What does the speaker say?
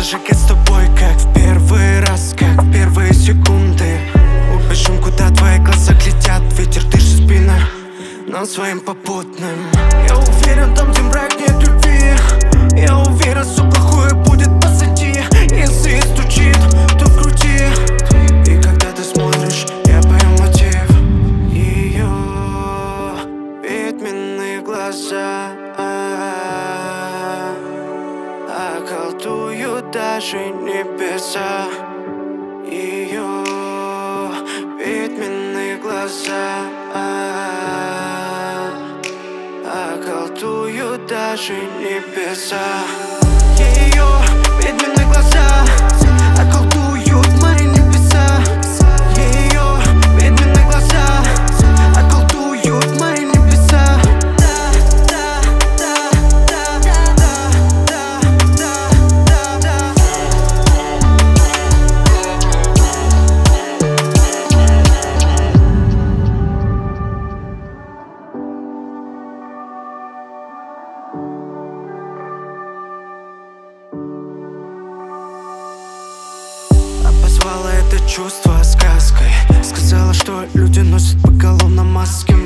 зажигать с тобой, как в первый раз, как в первые секунды. Убежим, куда твои глаза глядят. Ветер дышит в спину, но своим попутным. Я уверен, там, где мрак, нет любви. Я уверен, все плохое будет позади. Если стучит, то в груди. И когда ты смотришь, я пою мотив. Ее ведьминые глаза околдуют даже небеса. Ее ведьминые глаза околдуют даже небеса. Ее ведьминые глаза околдуют мои небеса. Ее ведьминые глаза околдуют мои небеса. Обозвала это чувство сказкой. Сказала, что люди носят поголовно маски.